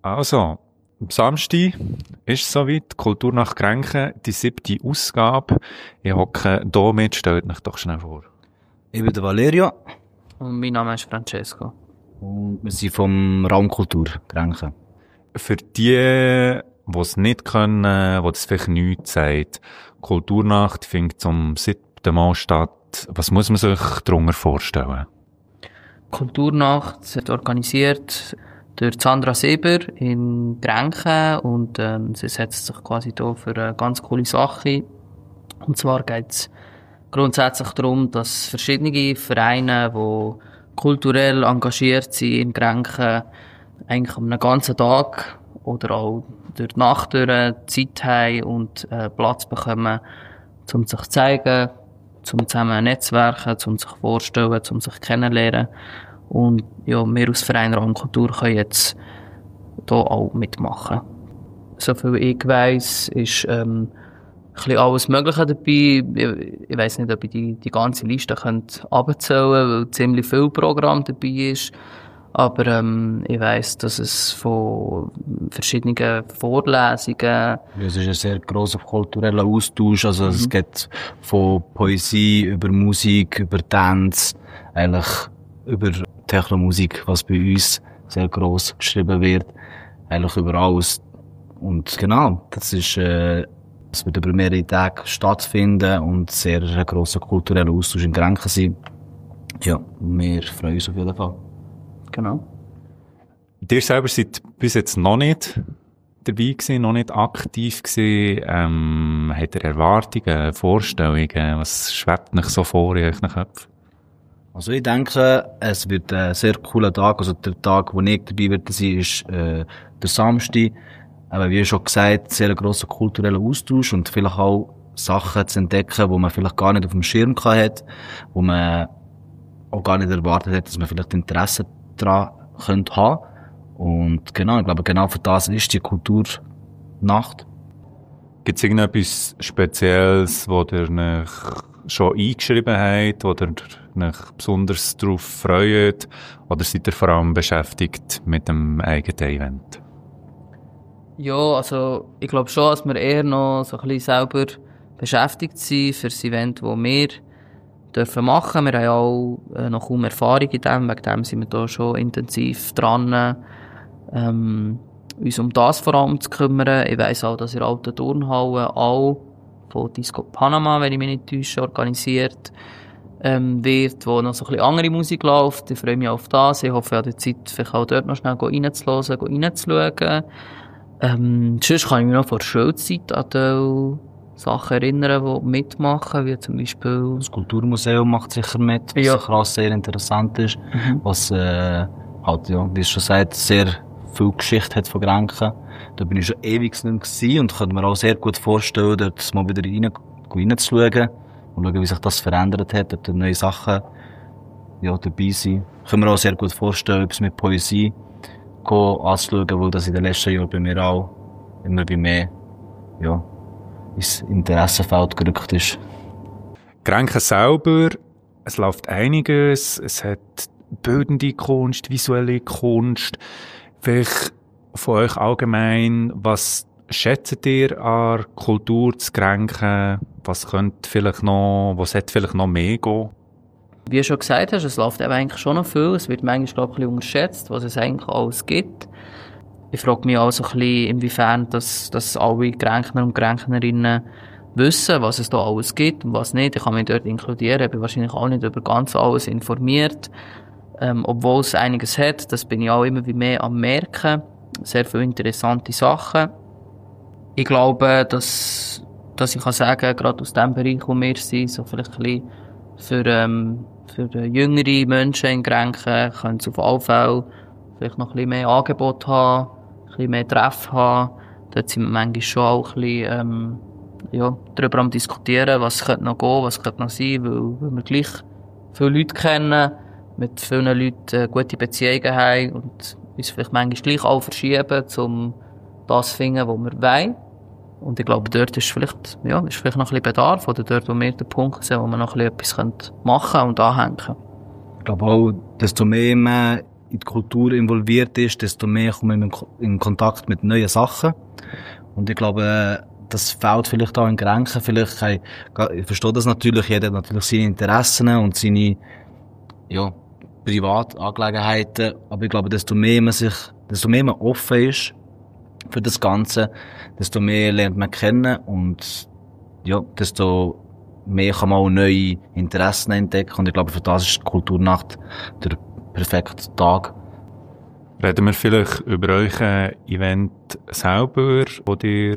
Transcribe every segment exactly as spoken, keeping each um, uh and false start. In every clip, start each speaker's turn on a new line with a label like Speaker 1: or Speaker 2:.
Speaker 1: Also, am Samstag ist es soweit, Kultur nach Grenchen, die siebte Ausgabe. Ich hocke hier mit, stellt euch doch schnell vor.
Speaker 2: Ich bin der Valerio.
Speaker 3: Und mein Name ist Francesco.
Speaker 2: Und wir sind vom Raum Kultur Grenchen.
Speaker 1: Für die, die es nicht können, die das vielleicht nichts sagt, Kulturnacht findet zum siebten Mal statt. Was muss man sich darunter vorstellen?
Speaker 3: Kulturnacht wird organisiert durch Sandra Seber in Grenchen und ähm, sie setzt sich quasi hier für eine ganz coole Sache. Und zwar geht es grundsätzlich darum, dass verschiedene Vereine, die kulturell engagiert sind in Grenchen, eigentlich am ganzen Tag oder auch durch die Nacht durch Zeit haben und äh, Platz bekommen, um sich zu zeigen, um zusammen netzwerken, um sich vorstellen, um sich kennenlernen. Und ja, wir als Verein Raum Kultur können jetzt hier auch mitmachen. Soviel ich weiss, ist ähm, ein bisschen alles Mögliche dabei. Ich, ich weiss nicht, ob ich die, die ganze Liste abzählen könnte, weil ziemlich viel Programm dabei ist. Aber ähm, ich weiss, dass es von verschiedenen Vorlesungen...
Speaker 2: Ja, es ist ein sehr grosser kultureller Austausch. Also mhm. Es geht von Poesie über Musik, über Tanz, eigentlich über Technomusik, was bei uns sehr gross geschrieben wird. Eigentlich über alles. Und genau, das ist... Äh, es wird über mehrere Tage stattfinden und sehr ein grosser kultureller Austausch in Grenchen sein. Ja, wir freuen uns auf jeden Fall.
Speaker 3: Genau.
Speaker 1: Ihr selber seid bis jetzt noch nicht dabei gewesen, noch nicht aktiv gewesen. Ähm, habt ihr Erwartungen, Vorstellungen? Was schwebt euch so vor in euren Köpfen?
Speaker 2: Also ich denke, es wird ein sehr cooler Tag. Also der Tag, wo ich dabei werde sein, ist äh, der Samstag. Aber wie schon gesagt, sehr grosser kultureller Austausch und vielleicht auch Sachen zu entdecken, die man vielleicht gar nicht auf dem Schirm hat, wo man auch gar nicht erwartet hat, dass man vielleicht Interesse daran könnte haben. Und genau, ich glaube, genau für das ist die Kulturnacht.
Speaker 1: Gibt es irgendetwas Spezielles, wo ihr euch schon eingeschrieben habt, wo ihr euch besonders darauf freut? Oder seid ihr vor allem beschäftigt mit dem eigenen Event?
Speaker 3: Ja, also ich glaube schon, dass wir eher noch so ein bisschen selber beschäftigt sind für das Event, das wir dürfen machen. Wir haben auch äh, noch kaum Erfahrung in dem, wegen dem sind wir da schon intensiv dran, ähm, uns um das vor allem zu kümmern. Ich weiss auch, dass in der alten Turnhalle auch von Disco Panama, wenn ich mich nicht täusche, organisiert ähm, wird, wo noch so ein bisschen andere Musik läuft. Ich freue mich auf das. Ich hoffe, an der Zeit vielleicht auch dort noch schnell reinzuhören, reinzuschauen. Ähm, sonst kann ich mich noch vor der Schulzeit an die Sachen erinnern, die mitmachen, wie zum Beispiel...
Speaker 2: Das Kulturmuseum macht sicher mit, was
Speaker 3: ja.
Speaker 2: sicher auch sehr interessant ist, mhm. was äh, halt, ja, wie es schon sagt, sehr viel Geschichte hat von Grenchen. Da bin ich schon ewig nicht mehr gewesen und könnte mir auch sehr gut vorstellen, dort mal wieder rein, reinzuschauen und schauen, wie sich das verändert hat, ob da neue Sachen ja, dabei sind. Können wir auch sehr gut vorstellen, ob es mit Poesie anzuschauen, weil das in den letzten Jahren bei mir auch immer wie mehr ja, ins Interessenfeld gerückt ist.
Speaker 1: Grenchen selber, es läuft einiges, es hat bildende Kunst, visuelle Kunst. Vielleicht von euch allgemein, was schätzt ihr an Kultur zu Grenchen? Was könnte vielleicht noch, was hat vielleicht noch mehr gehen?
Speaker 3: Wie du schon gesagt hast, es läuft eben eigentlich schon noch viel. Es wird manchmal, glaube ich, ein bisschen unterschätzt, was es eigentlich alles gibt. Ich frage mich auch so ein bisschen, inwiefern dass, dass alle Grenchner und Grenchnerinnen wissen, was es da alles gibt und was nicht. Ich kann mich dort inkludieren. Ich bin wahrscheinlich auch nicht über ganz alles informiert. Ähm, obwohl es einiges hat, das bin ich auch immer wie mehr am merken. Sehr viele interessante Sachen. Ich glaube, dass, dass ich kann sagen, gerade aus dem Bereich, wo wir sind, so vielleicht ein bisschen für, ähm, für jüngere Menschen in Grenchen, können sie auf alle Fälle vielleicht noch ein bisschen mehr Angebot haben, ein bisschen mehr Treffen haben. Dort sind wir manchmal schon auch ein bisschen, ähm, ja, darüber am diskutieren, was könnte noch gehen, was könnte noch sein, weil, weil wir gleich viele Leute kennen, mit vielen Leuten äh, gute Beziehungen haben und uns vielleicht manchmal gleich auch verschieben, um das zu finden, was wir wollen. Und ich glaube, dort ist vielleicht, ja, ist vielleicht noch ein bisschen Bedarf, oder dort, wo wir den Punkt sehen, wo man noch ein bisschen etwas machen und anhängen können.
Speaker 2: Ich glaube auch, desto mehr man in die Kultur involviert ist, desto mehr kommt man in Kontakt mit neuen Sachen. Und ich glaube, das fehlt vielleicht auch in Grenchen. Vielleicht, ich, ich verstehe das natürlich, jeder hat natürlich seine Interessen und seine, ja, Privatangelegenheiten. Aber ich glaube, desto mehr man sich, desto mehr man offen ist für das Ganze, desto mehr lernt man kennen und, ja, desto mehr kann man auch neue Interessen entdecken. Und ich glaube, für das ist die Kulturnacht der perfekte Tag.
Speaker 1: Reden wir vielleicht über euer Event selber, das ihr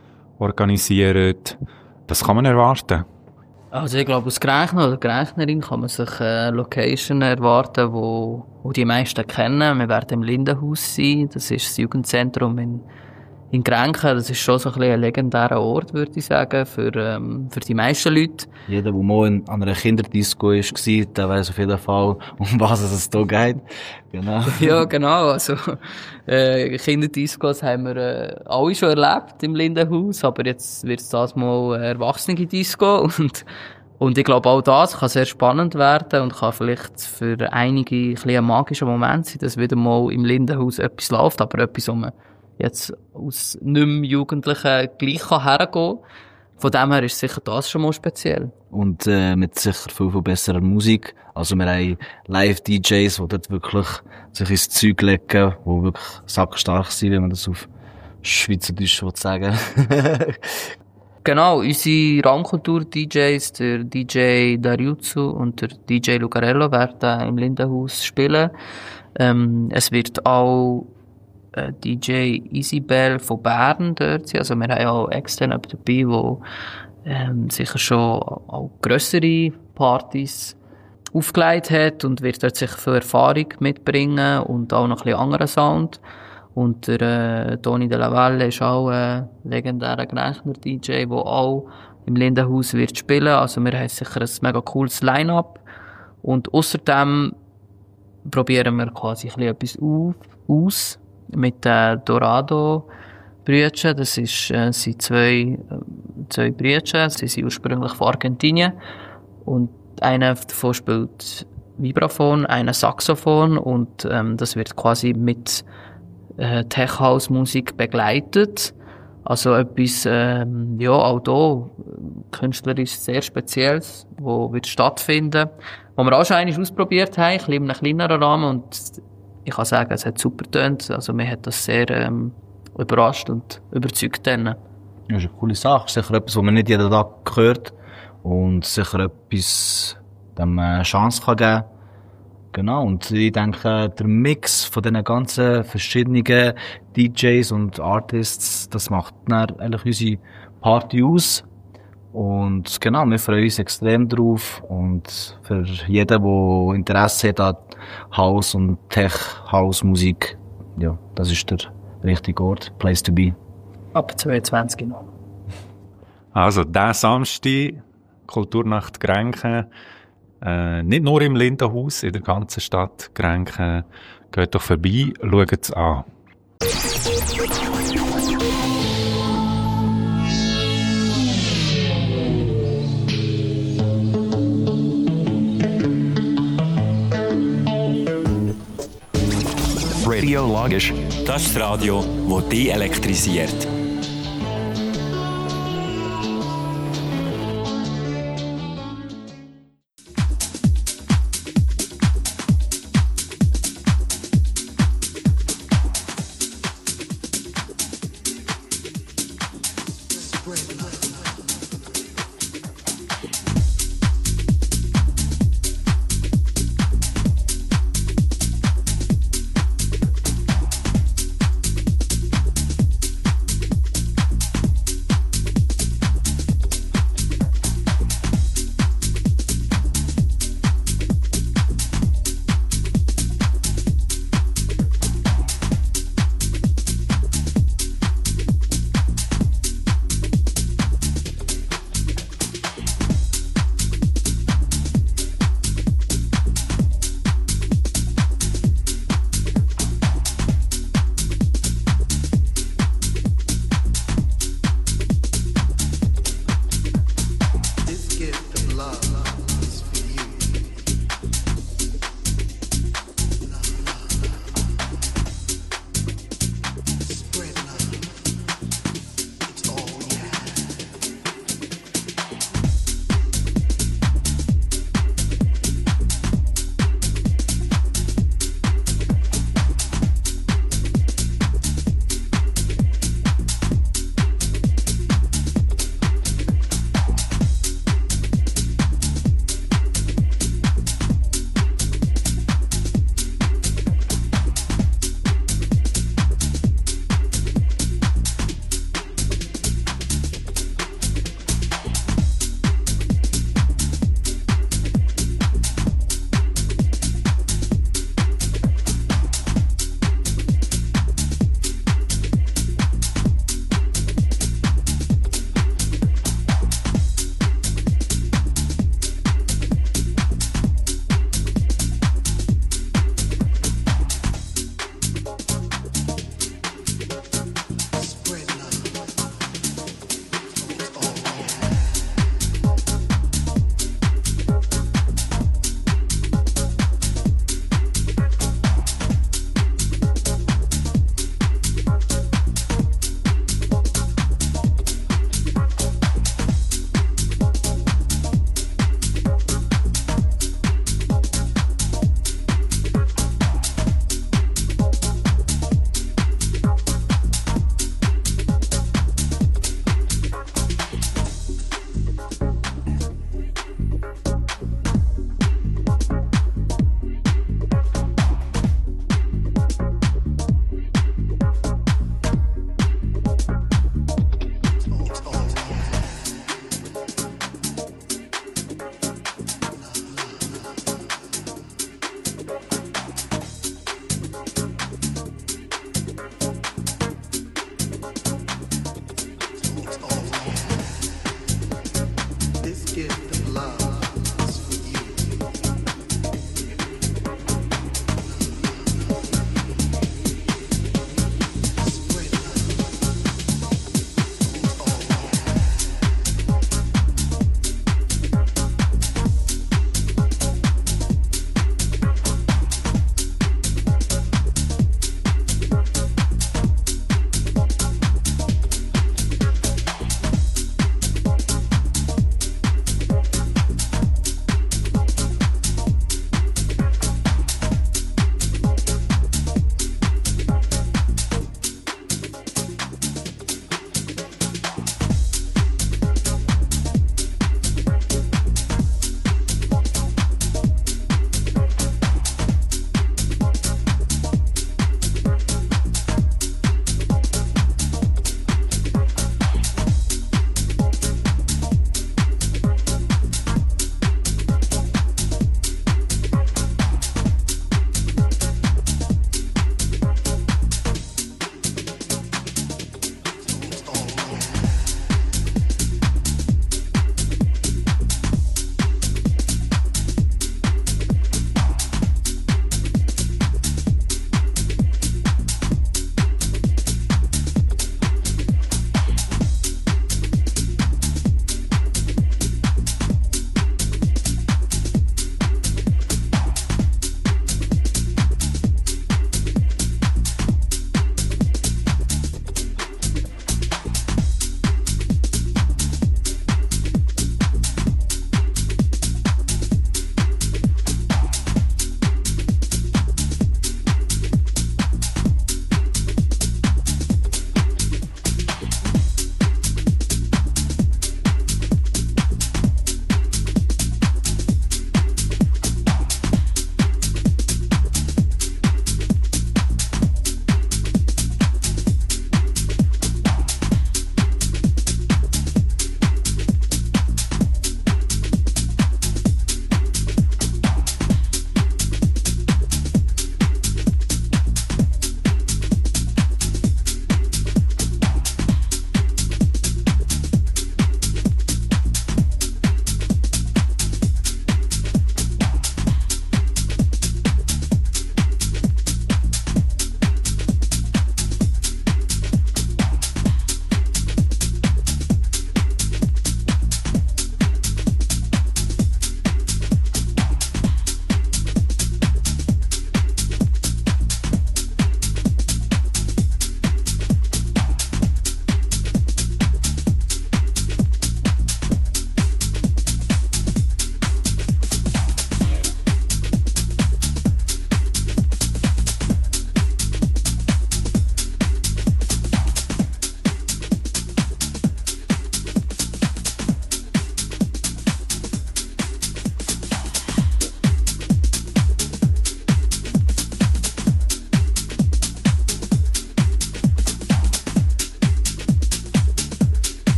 Speaker 1: organisiert. Was kann man erwarten?
Speaker 3: Also ich glaube, als Gerechner oder Gerechnerin kann man sich eine Location erwarten, wo, wo die meisten kennen. Wir werden im Lindenhaus sein. Das ist das Jugendzentrum in In Grenchen, das ist schon so ein, bisschen ein legendärer Ort, würde ich sagen, für, ähm, für die meisten Leute.
Speaker 2: Jeder, der mal in, an einer Kinderdisco war, der weiss auf jeden Fall, um was es hier geht. Genau.
Speaker 3: Ja, genau. Also, äh, Kinderdiscos haben wir äh, alle schon erlebt im Lindenhaus, aber jetzt wird es das mal eine erwachsene Disco und, und ich glaube, auch das kann sehr spannend werden und kann vielleicht für einige ein bisschen ein magischer Moment sein, dass wieder mal im Lindenhaus etwas läuft, aber etwas, wo man jetzt aus nicht mehr Jugendlichen gleich hergehen kann. Von dem her ist sicher das schon mal speziell.
Speaker 2: Und äh, mit sicher viel, viel besserer Musik. Also wir haben Live-D Js, die dort wirklich sich ins Zeug legen, die wirklich sackstark sind, wenn man das auf Schweizerdeutsch sagen will.
Speaker 3: Genau, unsere Raumkultur-D Js, der D J Dariuzu und der D J Lucarello, werden im Lindenhaus spielen. Ähm, es wird auch D J Isabel von Bern dort sein. Also wir haben auch extern jemanden dabei, der ähm, sicher schon auch grössere Partys aufgelegt hat und wird dort sicher viel Erfahrung mitbringen und auch noch ein bisschen anderen Sound. Und der äh, Toni de la Valle ist auch ein legendärer Grenchner-D J, der auch im Lindenhaus wird spielen. Also wir haben sicher ein mega cooles Line-Up. Und außerdem probieren wir quasi ein bisschen etwas auf, aus. Mit den Dorado-Brüdern. Das ist, äh, sind zwei, äh, zwei Brüder. Sie sind ursprünglich von Argentinien. Und einer davon spielt Vibraphon, einer Saxophon. Und, ähm, das wird quasi mit, äh, Tech-House-Musik begleitet. Also etwas, ähm, ja, auch da, künstlerisch sehr Spezielles, wo wird stattfinden. Wo wir auch schon einmal ausprobiert haben, ein bisschen in einem kleineren Rahmen. Und ich kann sagen, es hat super getönt. Also, mir hat das sehr ähm, überrascht und überzeugt. Dann.
Speaker 2: Ja, das ist eine coole Sache. Sicher etwas, was man nicht jeden Tag hört. Und sicher etwas, dem man eine Chance kann geben kann. Genau. Und ich denke, der Mix von diesen ganzen verschiedenen D Js und Artists, das macht dann eigentlich unsere Party aus. Und genau, wir freuen uns extrem drauf. Und für jeden, der Interesse hat an House- und Tech-House-Musik, ja, das ist der richtige Ort, Place to be.
Speaker 3: Ab zweiundzwanzig noch.
Speaker 1: Also, diesen Samstag, Kulturnacht Grenchen, äh, nicht nur im Lindenhaus, in der ganzen Stadt Grenchen. Geht doch vorbei, schaut es an.
Speaker 4: Radio Logisch, das ist das Radio, das dich elektrisiert.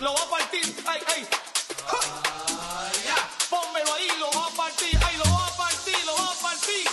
Speaker 5: lo va a partir, ay, ay. ¡Ja! Pónmelo ahí, lo va a partir, ay, lo va a partir, lo va a partir.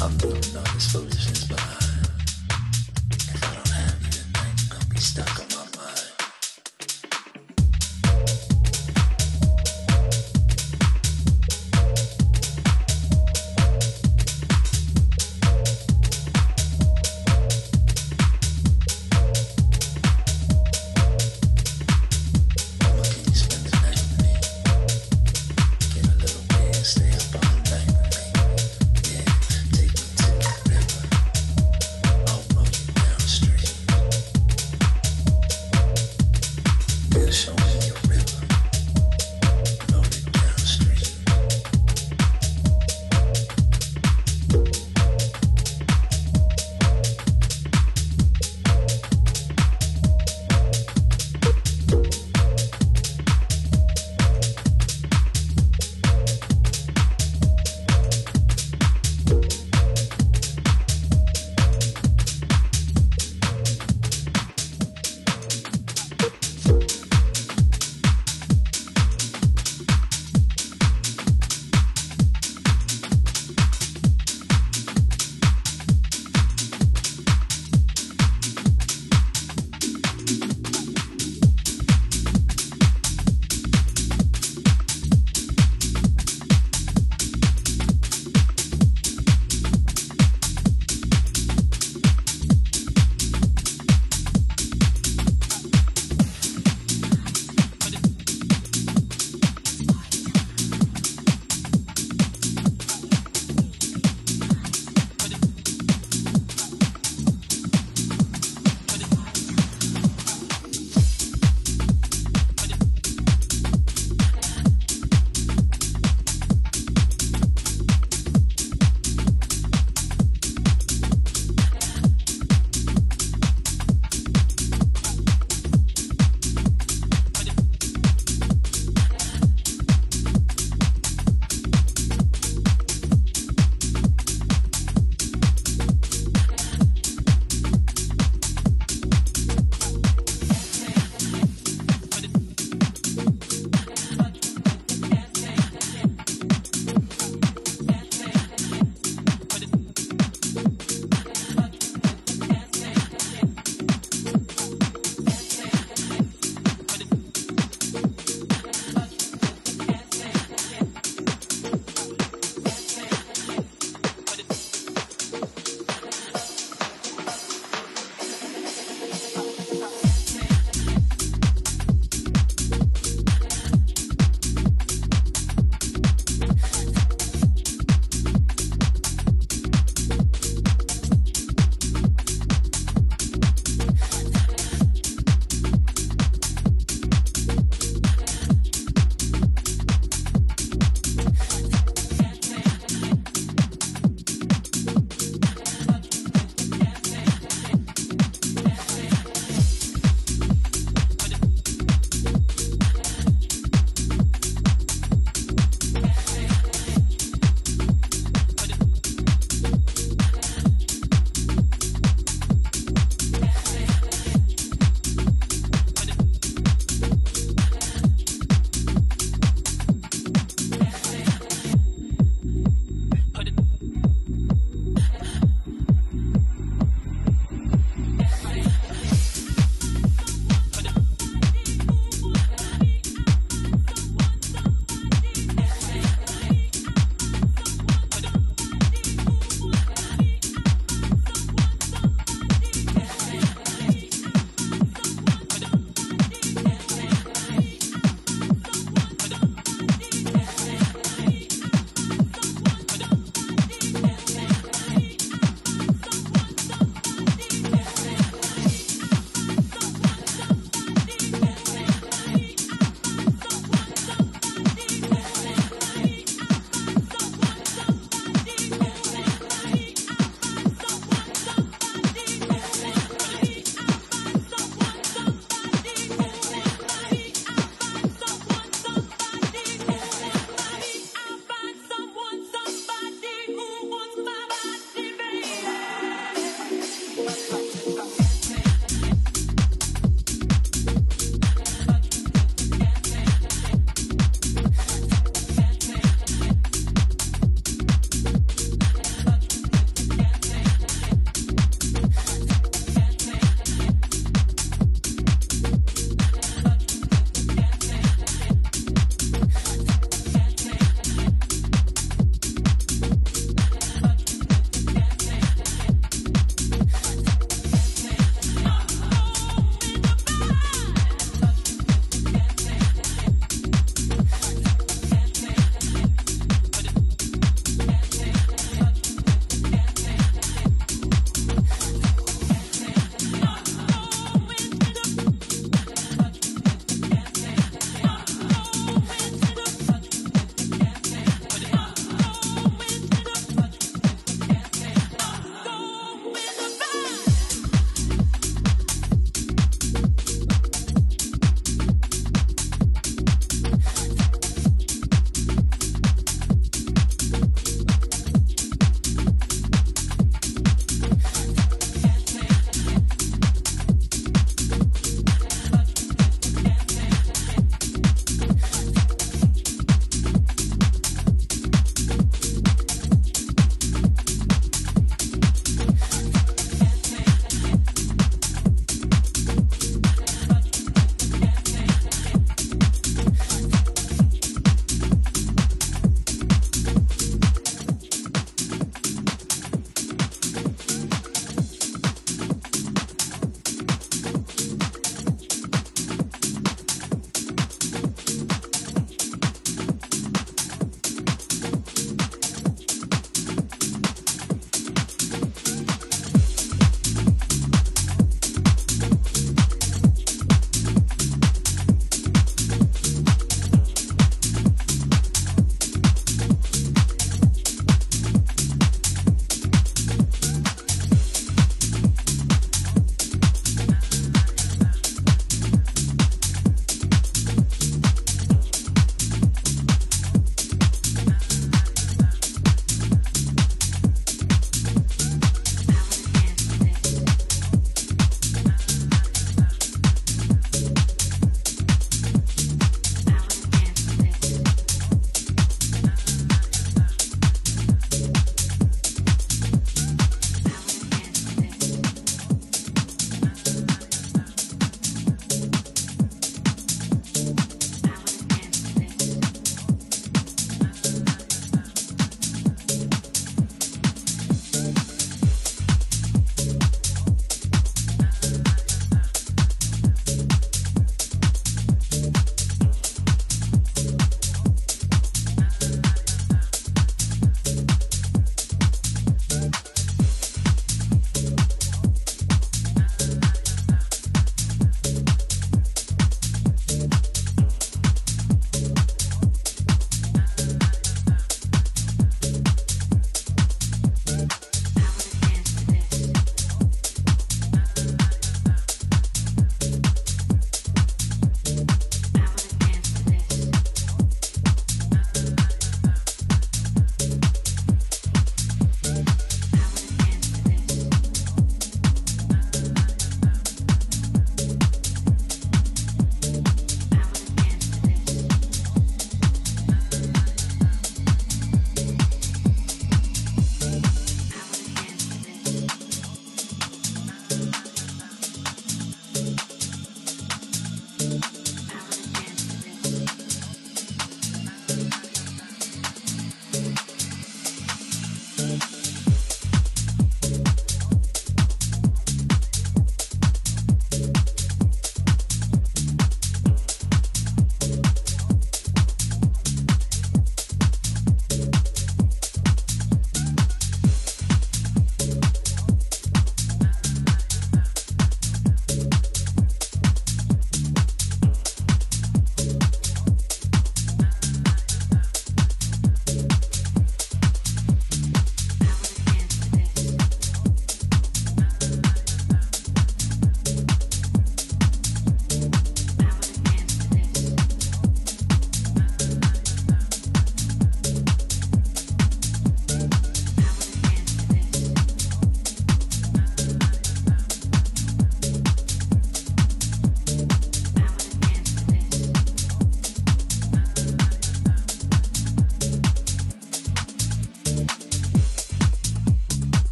Speaker 6: I'm moving all this foolishness behind. If I don't have you tonight, you're gonna be stuck on my mind.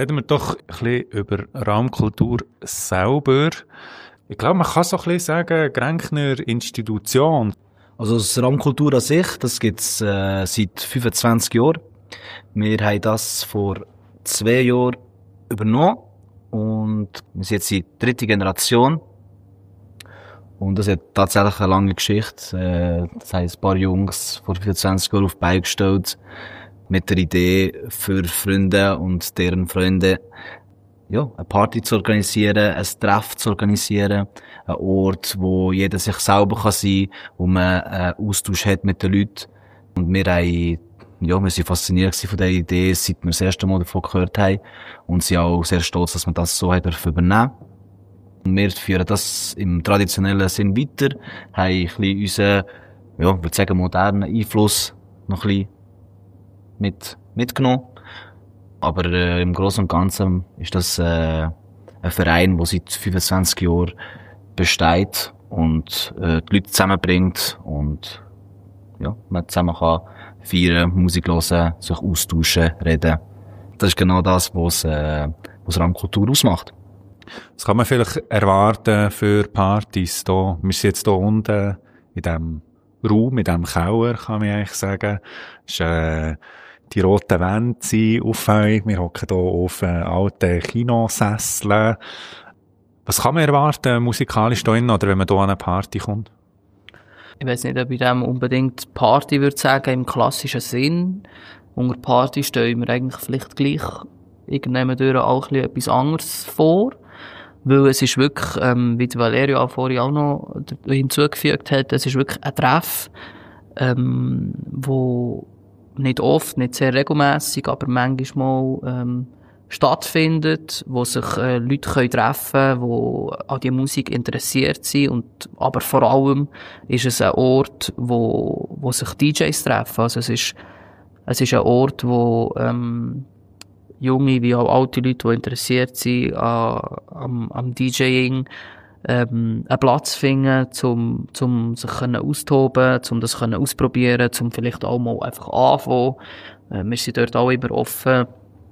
Speaker 1: reden wir doch ein bisschen über Raumkultur selber. Ich glaube, man kann so ein bisschen sagen, Gränkner Institution.
Speaker 2: Also das Raumkultur an sich, das gibt's äh, seit fünfundzwanzig Jahren. Wir haben das vor zwei Jahren übernommen und wir sind jetzt die dritte Generation. Und das hat tatsächlich eine lange Geschichte. Äh, das haben ein paar Jungs vor fünfundzwanzig Jahren auf die Beine gestellt mit der Idee für Freunde und deren Freunde, ja, eine Party zu organisieren, ein Treff zu organisieren, ein Ort, wo jeder sich selber kann sein kann, wo man einen Austausch hat mit den Leuten. Und wir haben, ja, wir sind fasziniert von dieser Idee, seit wir das erste Mal davon gehört haben. Und sind auch sehr stolz, dass wir das so haben übernehmen dürfen. Und wir führen das im traditionellen Sinn weiter, haben ein bisschen unseren, ja, ich würde sagen, modernen Einfluss noch ein bisschen mit, mitgenommen. Aber äh, im Großen und Ganzen ist das äh, ein Verein, der seit fünfundzwanzig Jahren besteht und äh, die Leute zusammenbringt und ja, man zusammen kann feiern, Musik hören, sich austauschen, reden. Das ist genau das, was äh, was Raumkultur ausmacht.
Speaker 1: Was kann man vielleicht erwarten für Partys da? Wir sind jetzt hier unten in diesem Raum, in diesem Keller, kann man eigentlich sagen. Ist, äh, die roten Wände sind auffällig. Wir hocken hier auf äh, alten Kinosesseln. Was kann man erwarten musikalisch da innen, oder wenn man hier an eine Party kommt?
Speaker 3: Ich weiss nicht, ob ich dem unbedingt Party würde sagen, im klassischen Sinn. Unter Party stellen wir eigentlich vielleicht gleich irgendwann durch auch ein etwas anderes vor. Weil es ist wirklich, ähm, wie Valerio vorhin auch noch hinzugefügt hat, es ist wirklich ein Treff, ähm, wo nicht oft, nicht sehr regelmässig, aber manchmal ähm, stattfindet, wo sich äh, Leute können treffen können, die an die Musik interessiert sind. Und, aber vor allem ist es ein Ort, wo, wo sich D Js treffen. Also es ist, es ist ein Ort, wo ähm, junge wie auch alte Leute, die interessiert sind an, am, am DJing, ähm, einen Platz finden, zum, zum sich können austoben, zum das können ausprobieren, zum vielleicht auch mal einfach anfangen. Äh, wir sind dort auch immer offen,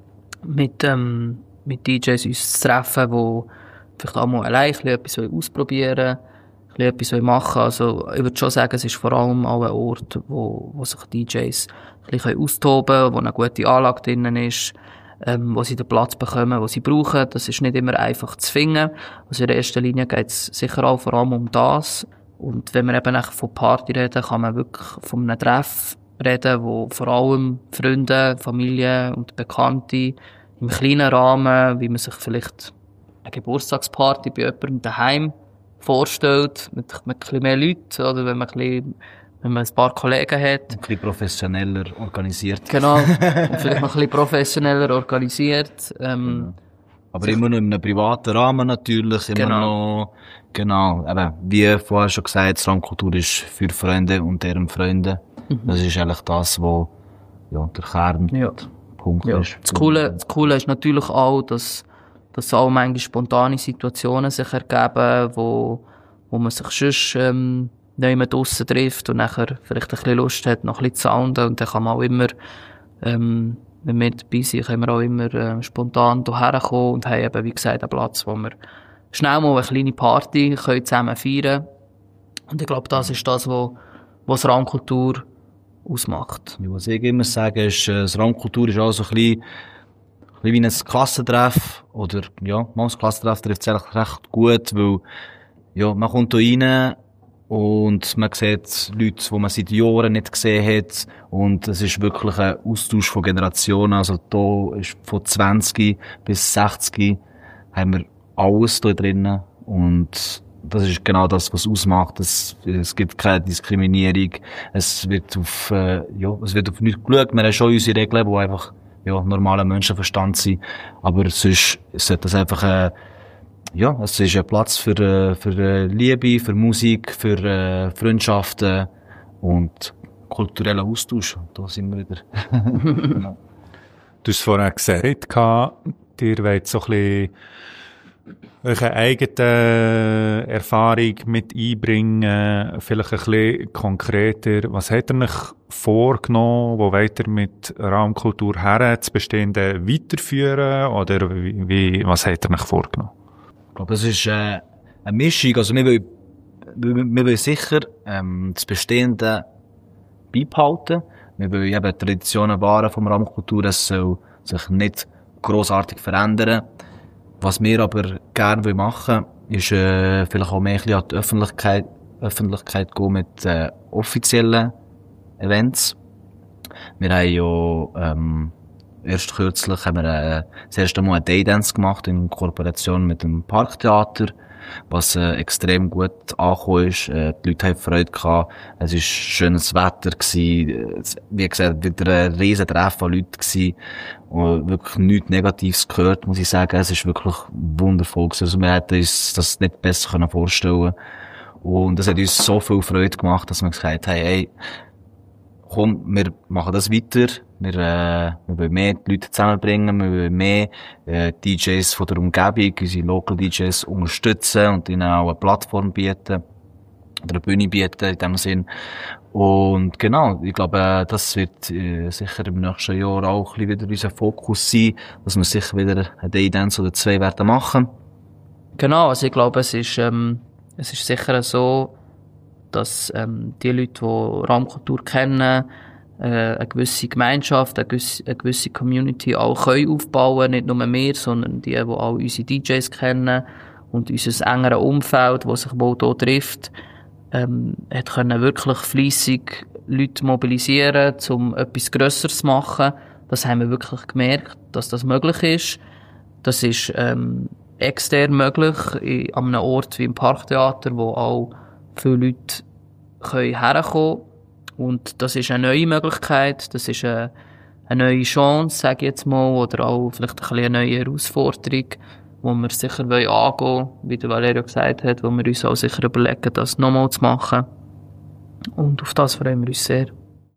Speaker 3: mit, ähm, mit D Js uns zu treffen, die vielleicht auch mal allein etwas ausprobieren wollen, etwas machen wollen. Also, ich würde schon sagen, es ist vor allem auch ein Ort, wo, wo sich D Js ein bisschen austoben können, wo eine gute Anlage drinnen ist, ähm, wo sie den Platz bekommen, den sie brauchen. Das ist nicht immer einfach zu finden. Also in der ersten Linie geht es sicher auch vor allem um das. Und wenn wir eben von Party reden, kann man wirklich von einem Treff reden, wo vor allem Freunde, Familie und Bekannte im kleinen Rahmen, wie man sich vielleicht eine Geburtstagsparty bei jemandem daheim vorstellt, mit, mit ein bisschen mehr Leuten, oder wenn man ein bisschen, wenn man ein paar Kollegen hat.
Speaker 2: Ein bisschen professioneller organisiert.
Speaker 3: Genau. Und vielleicht noch ein bisschen professioneller organisiert. Ähm,
Speaker 2: Aber immer noch in einem privaten Rahmen natürlich. Immer
Speaker 3: Genau.
Speaker 2: noch, genau. Eben, wie vorher schon gesagt, das Raumkultur ist für Freunde und deren Freunde.
Speaker 3: Mhm.
Speaker 2: Das ist eigentlich das, wo, ja, der Kernpunkt
Speaker 3: Ja.
Speaker 2: ist.
Speaker 3: Das Coole, das Coole ist natürlich auch, dass, dass auch manchmal spontane Situationen sich ergeben, wo, wo man sich sonst, ähm, jemand draussen trifft und nachher vielleicht ein bisschen Lust hat, noch ein bisschen zu sounden. Und dann kann man auch immer, ähm, wenn wir dabei sind, können wir auch immer äh, spontan hierher kommen und haben eben, wie gesagt, einen Platz, wo wir schnell mal eine kleine Party können zusammen feiern. Und ich glaube, das ist das, was, was Raumkultur ausmacht.
Speaker 2: Ja, was ich immer sage, ist, äh, das Raumkultur ist auch so ein bisschen, ein bisschen wie ein Klassentreff. Oder, ja, mal das Klassentreff trifft es eigentlich recht gut, weil, ja, man kommt da rein und man sieht Leute, die man seit Jahren nicht gesehen hat. Und es ist wirklich ein Austausch von Generationen. Also da ist von zwanzig bis sechzig haben wir alles da drinnen. Und das ist genau das, was ausmacht. Es, es gibt keine Diskriminierung. Es wird auf, äh, ja, es wird auf nichts geschaut. Wir haben schon unsere Regeln, die einfach, ja, normaler Menschenverstand sind. Aber sonst sollte das einfach, äh, ja, es ist ein Platz für, äh, für äh, Liebe, für Musik, für äh, Freundschaften und kulturellen Austausch. Da sind wir wieder. Genau.
Speaker 1: Du hast vorhin gesagt, ihr wollt so ein bisschen eure eigene Erfahrung mit einbringen, vielleicht ein bisschen konkreter. Was hat ihr euch vorgenommen? Wo wollt ihr mit Raumkultur her, das Bestehende weiterführen? Oder wie, wie, was hat ihr euch vorgenommen?
Speaker 2: Ich glaube, das ist äh, eine Mischung. Also wir wollen, wir, wir wollen sicher ähm, das Bestehende beibehalten. Wir wollen eben Traditionen wahren vom Raumkultur. Es soll sich nicht grossartig verändern. Was wir aber gerne machen wollen, ist äh, vielleicht auch mehr ein bisschen an die Öffentlichkeit, Öffentlichkeit gehen mit äh, offiziellen Events. Wir haben ja ähm, erst kürzlich haben wir äh, das erste Mal einen Daydance gemacht in Kooperation mit dem Parktheater, was äh, extrem gut angekommen ist. Äh, die Leute haben Freude gehabt. Es war schönes Wetter gewesen. Wie gesagt, wieder ein riesen Treffen von Leuten gewesen. Und wirklich nichts Negatives gehört, muss ich sagen. Es ist wirklich wundervoll gewesen. Also wir hätten uns das nicht besser vorstellen können. Und es hat uns so viel Freude gemacht, dass wir gesagt haben, hey, komm, wir machen das weiter. Wir, äh, wir wollen mehr die Leute zusammenbringen, wir wollen mehr äh, D Js von der Umgebung, unsere Local D Js unterstützen und ihnen auch eine Plattform bieten, oder eine Bühne bieten in dem Sinn. Und genau, ich glaube, das wird äh, sicher im nächsten Jahr auch ein bisschen wieder unser Fokus sein, dass wir sicher wieder eine Daydance oder zwei werden machen.
Speaker 3: Genau, also ich glaube, es ist, ähm, es ist sicher so, dass ähm, die Leute, die Raumkultur kennen, äh, eine gewisse Gemeinschaft, eine gewisse, eine gewisse Community auch können aufbauen, nicht nur wir, sondern die, die auch unsere D Js kennen und unser engeres Umfeld, das sich wohl hier trifft, ähm, hat können wirklich fleissig Leute mobilisieren, um etwas Grösseres zu machen. Das haben wir wirklich gemerkt, dass das möglich ist. Das ist ähm, extern möglich, in, an einem Ort wie im Parktheater, wo auch viele Leute können herkommen. Und das ist eine neue Möglichkeit, das ist eine, eine neue Chance, sage ich jetzt mal, oder auch vielleicht ein bisschen eine neue Herausforderung, die wir sicher angehen wollen, wie der Valerio gesagt hat, wo wir uns auch sicher überlegen, das nochmal zu machen. Und auf das freuen wir uns sehr.